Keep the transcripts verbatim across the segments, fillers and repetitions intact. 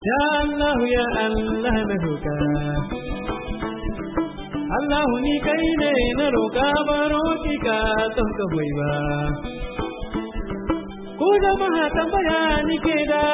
Ya Allah ya Allah na roƙa Allah ni kai ne na roƙa baro ki ka ton ka hoyi ba ku jama'a tambaya ni ke da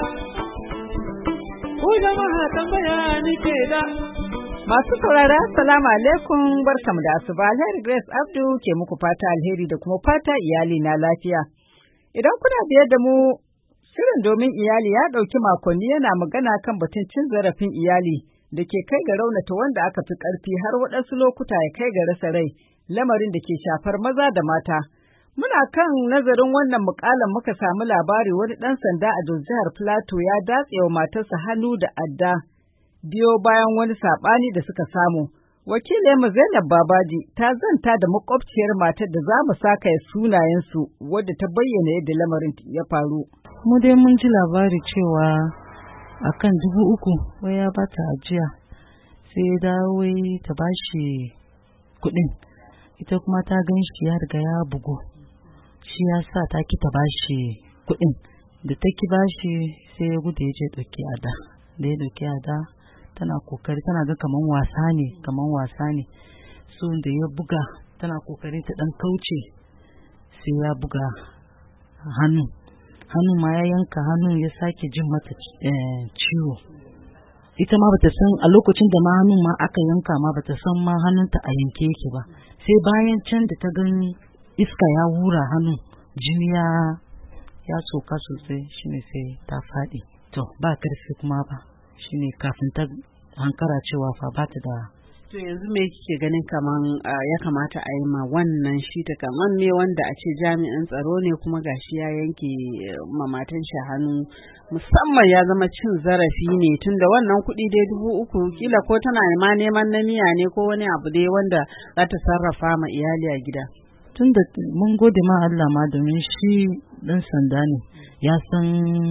ku jama'a tambaya ni ke da. Masu saurara assalamu alaikum barkamu da asuba. Alheri Grace Abdu ke muku fata alheri da kuma fata iyali na lafiya. Idan kuna biyar da mu shirin domin iyali ya ɗauki makonni yana magana kan batun cin zarafin iyali da ke kai ga raunata wanda aka fi ƙarfi har waɗansu lokuta ya kai ga rasa rai, lamarin da ke shafar maza da mata. Muna kan nazarin wannan muƙalan muka samu labari wani ɗan sanda a jihar Plateau ya datse wa matarsa hannu da adda biyo bayan wani saɓani da suka samu. Wakilin Zainab Babaji ta zanta da makwabciyar matar da za mu saka sunayensu wadda ta bayyana yadda lamarin ya faru. Mu dai mun ji labari cewa akan dubu uku wai ya bata ajiya sai ya dawo ta bashi kuɗin, ita kuma ta gan shi ya riga ya bugu, shi ya sa ta ki ta bashi kuɗin, da ta ki bashi sai ya gudu ya je ɗauki ada, da ya ɗauki ada tana kokari tana ga kaman wasa ne kaman wasa ne so da ya buga tana kokari ta dan kauce sai ya buga hannu hannu ma ya yanka hannun ya sake jin mata ciwo. Ita ma bata san a lokacin da ma hannun ma aka yanka ma bata san ma hannunta a yanke yake ba, sai bayan can da ta gani iska ya hura hannun jini ya ya soka sosai shine sai ta faɗi. To ba karfi kuma ba shine kafin ta hankara cewa fa ba ta da. To yanzu me kike ganin kaman uh, ya kamata a yi ma wannan shi ta kaman me wanda a ce jami'in tsaro ne kuma gashi ya yanke ma matan shi hannu, musamman ya zama cin zarafi ne tunda wannan kuɗi dai dubu uku kila ko tana ma neman na miya ne ko wani abu dai wanda za ta sarrafa ma iyali a gida. Tunda mun gode ma Allah ma domin shi dan sanda ne ya san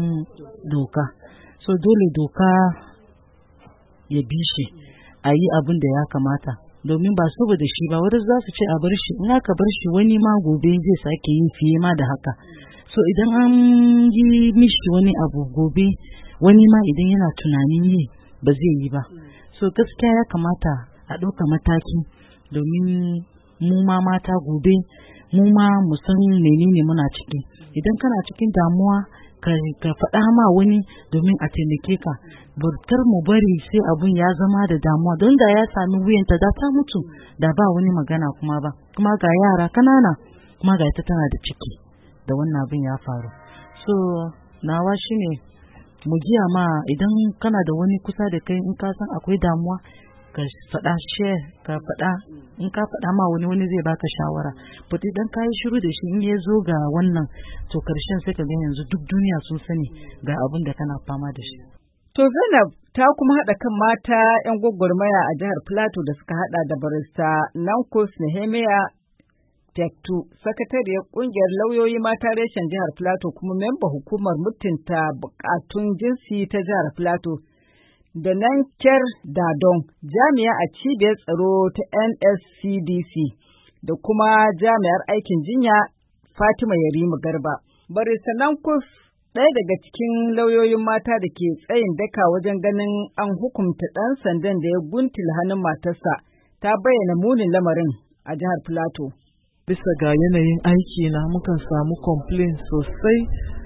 doka, so dole doka ya bi shi a yi abin da ya kamata, domin ba saboda shi ba wani za su ce a bar shi, in aka bar shi wani ma gobe zai sake yin fiye ma da haka. So idan an yi mishi wani abu gobe wani ma idan yana tunanin yi ba zai yi ba. So gaskiya ya kamata a ɗauka mataki domin mu ma mata gobe mu ma mu san menene muna ciki. Idan kana cikin damuwa ka faɗa ma wani domin a taimake ka, kar mu bari sai abun ya zama da damuwa, don da ya sami wuyanta da ta mutu da ba wani magana kuma ba, kuma ga yara kanana kuma ga ita tana da ciki da wannan abin ya faru. So nawa shine mu giya ma idan kana da wani kusa da kai in ka san akwai damuwa ka faɗa share ka faɗa, in ka faɗa ma wani wani zai baka shawara, but idan ka yi shiru da shi in ya zo ga wannan to karshen sai ka ga yanzu duk duniya sun sani ga abin da kana fama da shi. To Zainab ta kuma haɗa kan mata 'yan gwagwarmaya a jihar Plateau da suka haɗa da barista Nankus Nehemiah Tektu, sakatariyar ƙungiyar lauyoyi mata reshen jihar Plateau kuma memba hukumar mutunta buƙatun jinsi ta jihar Plateau, da Nanker Dadon, jami'a a cibiyar tsaro ta N S C D C, da kuma jami'ar aikin jinya Fatima Yarima Garba. Barista Nankus, ɗaya daga cikin lauyoyin mata da ke tsayin daka wajen ganin an hukunta ɗan sandan da ya guntula hannun matarsa, ta bayyana munin lamarin a jihar Plateau. Bisa ga yanayin aiki na mukan samu complain sosai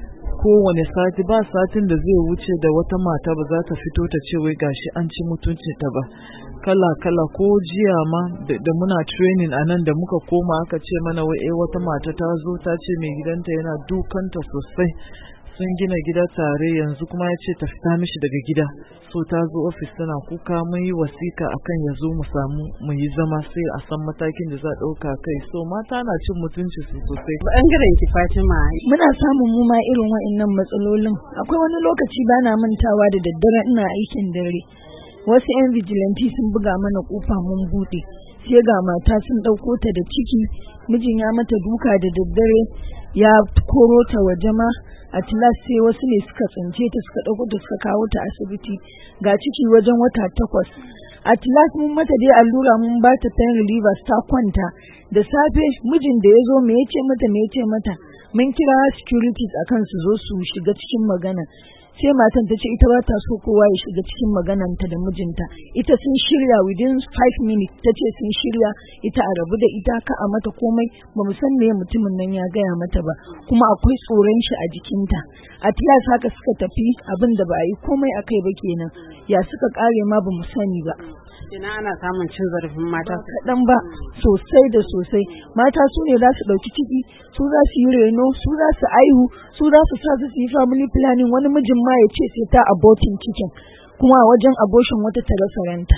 kowane sati, ba satin da zai wuce da wata mata ba za ta fito ta ce wai gashi an ci mutunci ta ba. Kala kala ko jiya ma da, da muna training a nan da muka koma aka ce mana wai eh wata mata ta zo ta ce mai gidanta yana dukanta sosai, sun gina gida tare yanzu kuma ya ce ta fita mishi daga gida, so ta zo ofis tana kuka, mun yi wasika akan ya zo mu samu mu yi zama sai a san matakin da za a ɗauka kai. So mata na cin mutunci su sosai. Bangaren ki Fatima, muna samun mu ma irin wa'annan matsalolin. Akwai wani lokaci bana mantawa da daddare ina aikin dare, wasu 'yan vigilante sun buga mana kofa mun buɗe, sai ga mata sun ɗauko ta da ciki, mijin ya mata duka da daddare ya koro ta waje ma, at last sai wasu ne suka tsince ta suka ɗauko ta suka kawo ta asibiti, ga ciki wajen wata takwas. At last mun mata dai allura mun ba ta pain relievers ta kwanta, da safe mijin da ya zo me yace mata me yace mata mun kira securities akan su zo su shiga cikin magana, sai matan ta ce ita ba ta so kowa ya shiga cikin magananta da mijinta, ita sun shirya within five minutes ta ce sun shirya ita a rabu da ita ka a mata komai, ba mu san me mutumin nan ya gaya mata ba, kuma akwai tsoron shi a jikinta. A tiyas haka suka tafi, abin da ba a yi komai akai ba kenan, ya suka kare ma ba mu sani ba. Ina ana samun cin zarafin mata kaɗan ba, sosai da sosai. Mata su ne za su ɗauki ciki, su za su yi reno, su za su aihu, su za su sa su yi family planning, wani mijin ma ya ce sai ta abortin cikin, kuma a wajen abortion wata ta rasa ranta.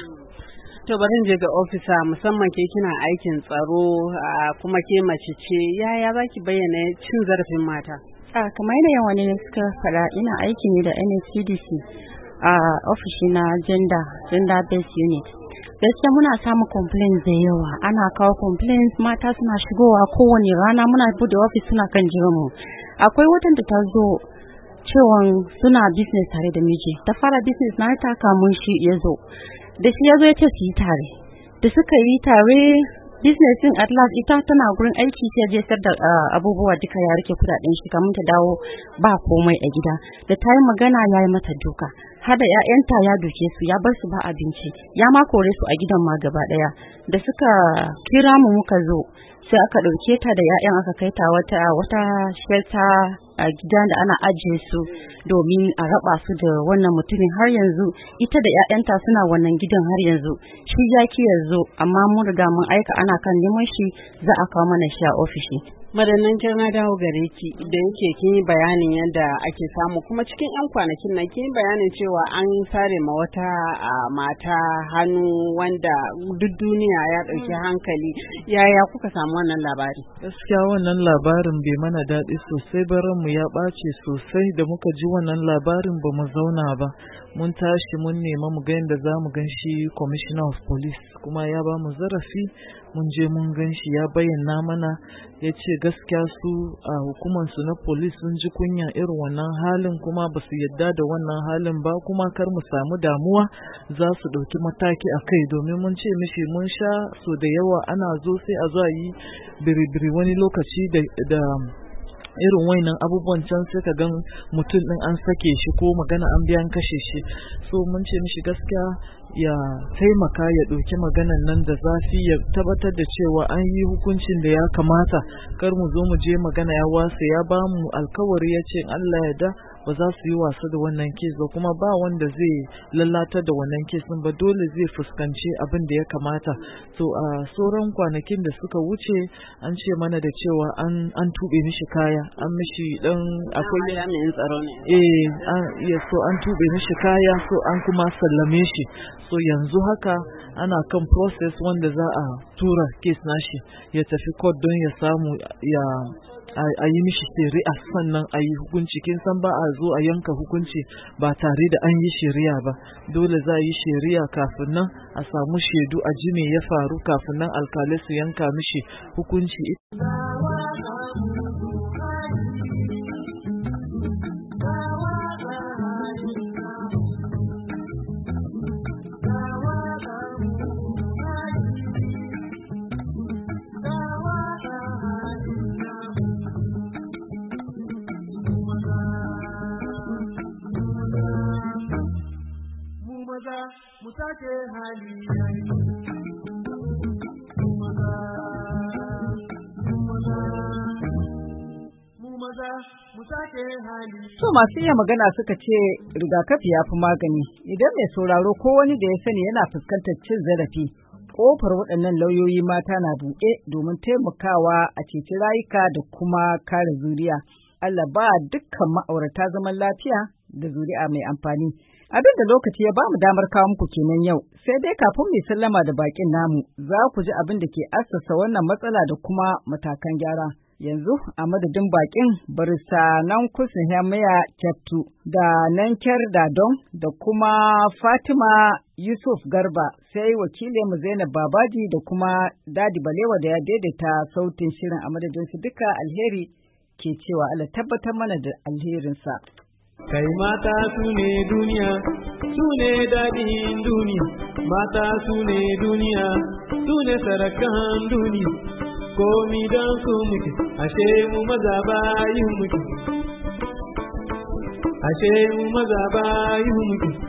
To bari je ga ofisa, musamman ke kina aikin tsaro kuma ke mace ce, yaya za ki bayyana cin zarafin mata? A kamar yadda yawa ne suka faɗa, ina aiki ne da N S C D C a ofishi na gender gender based unit. Gaskiya muna samun complaints da yawa, ana kawo complaints, mata suna shigowa kowane rana, muna bude office suna kan jiran mu. Akwai watan da ta zo cewa suna business tare da miji, ta fara business na ta kamun shi ya zo, da shi ya zo ya ce su yi tare, da suka yi tare business din at last ita tana gurin aiki sai je sayar da abubuwa duka ya rike kudaden shi kamun ta dawo ba komai a gida, da ta yi magana ya yi mata duka, har da ƴaƴanta ya duke su, ya bar su ba abinci, ya ma kore su a gidan ma gaba daya. Da suka kira mu muka zo sai aka dauke ta da ƴaƴan aka kai ta wata wata shelter a gidan da ana ajiye su domin a raba su da wannan mutumin. Har yanzu ita da ƴaƴanta suna wannan gidan har yanzu, shi ya ki yanzu, amma mun riga mun aika ana kan neman shi, za a kawo mana shi a ofishi. Madannan kin na dawo gare ki, da yake kin yi bayanin yadda ake samu, kuma cikin yan kwanakin nan kin yi bayanin cewa an sare ma wata mata hannu wanda duk duniya ya dauki hankali. Yaya kuka samu wannan labari? Gaskiya wannan labarin bai mana daɗi sosai ba, ranmu ya ɓace sosai da muka ji wannan labarin, ba mu zauna ba, mun tashi mun nema mu ga yadda za mu gan shi commissioner of police, kuma ya ba mu zarafi, mun je mun gan shi, ya bayyana mana, ya ce gaskiya su a hukumansu na police sun ji kunya irin wannan halin, kuma ba su yadda da wannan halin ba, kuma kar mu samu damuwa za su ɗauki mataki a kai, domin mun ce mishi mun sha so da yawa ana zo sai a zo a yi biribiri wani lokaci da, da irin wainan abubuwan can sai ka gan mutum din an sake shi ko magana an biyan kashe shi. So mun ce mishi gaskiya ya taimaka ya ɗauki maganan nan da zafi, ya tabbatar da cewa an yi hukuncin da ya kamata, kar mu zo mu je magana ya wasa. Ya ba mu alkawari ya ce Allah ya da ba za su yi wasa da wannan kes ba, kuma ba wanda zai lalata da wannan kesin ba, dole zai fuskanci abin da ya kamata. So a sauran kwanakin da suka wuce an ce mana da cewa an an tube mishi kaya, an mishi dan akwai jami'in tsaro ne, eh an ya so an tube mishi kaya, so an kuma sallame shi. So yanzu haka ana kan process wanda za a tura kes nashi ya tafi court don ya samu ya a yi mishi shari'a, sannan a yi hukunci. Kin san ba a zo a yanka hukunci ba tare da an yi shari'a ba, dole za a yi shari'a kafin nan a samu shaidu a ji me ya faru, kafin nan alkalai su yanka mishi hukunci. Musake hali yayi, mu maza, mu maza, mu maza, musake hali. To masu iya magana suka ce rigakafi ya fi magani. Idan mai sauraro ko wani da ya sani yana fuskantar cin zarafi, ƙofar waɗannan lauyoyi mata na buɗe domin taimakawa a ceci rayuka da kuma kare zuriya. Allah ba dukkan ma'aurata zaman lafiya da zuri'a mai amfani. Abin da lokaci ya ba mu damar kawo muku kenan yau, sai dai kafin mu sallama da bakin namu za ku ji abin da ke assasa wannan matsala da kuma matakan gyara. Yanzu a madadin bakin barista nan kusin Hamiya Kyaftu da Nanker Dadon da kuma Fatima Yusuf Garba, sai wakilin mu Zainab Babaji da kuma Dadi Balewa da ya daidaita sautin shirin. A madadin su duka alheri ke cewa Allah tabbatar mana da alherinsa. Kai mata su ne duniya, su ne daɗin duniya, mata su ne duniya, su ne sarakan duniya, komi don su muke, ashe mu maza bayin muke. ashe mu maza bayu muke